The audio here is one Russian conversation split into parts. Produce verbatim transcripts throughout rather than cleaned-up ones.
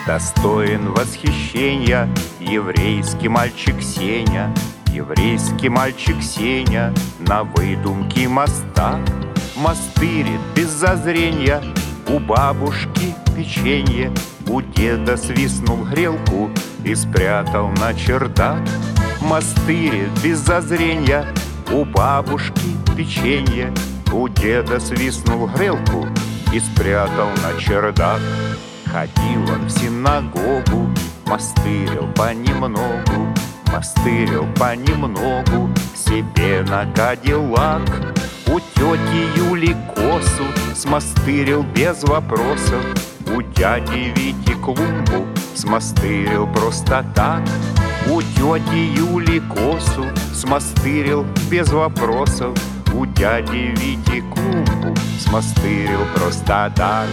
Достоин восхищения еврейский мальчик Сеня, еврейский мальчик Сеня на выдумке моста мастырит без зазрения. У бабушки печенье, у деда свистнул грелку и спрятал на чердак. Мастырит без зазрения, у бабушки печенье, у деда свистнул грелку и спрятал на чердак. Ходил он в синагогу, мастырил понемногу, мастырил понемногу себе на кадиллак. У тети Юли косу смастырил без вопросов, у дяди Вити клумбу смастырил просто так. У тети Юли косу смастырил без вопросов, у дяди Вити клумбу смастырил просто так.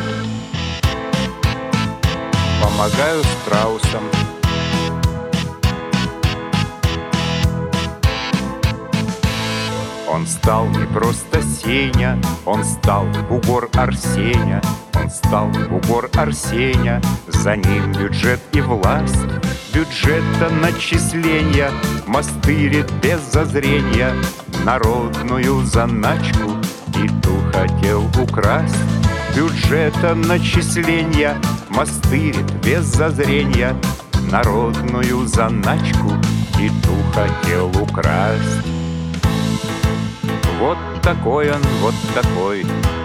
Помогаю страусам. Он стал не просто Сеня, он стал бугор Арсеня, он стал бугор Арсеня, за ним бюджет и власть. Бюджета начисления мастырит без зазрения, народную заначку и ту хотел украсть. Бюджета начисления мастырит без зазрения, народную заначку и ту хотел украсть. Вот такой он, вот такой.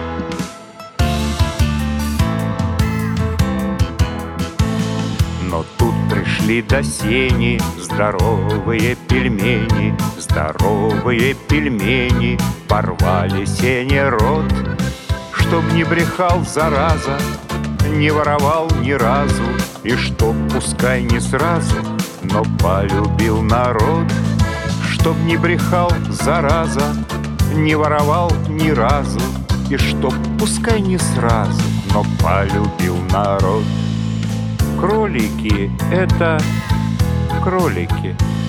Но тут пришли до сени здоровые пельмени, здоровые пельмени, порвали Сене рот. Чтоб не брехал, зараза, не воровал ни разу, и чтоб, пускай не сразу, но полюбил народ. Чтоб не брехал, зараза, не воровал ни разу, и чтоб, пускай не сразу, но полюбил народ. Кролики — это кролики.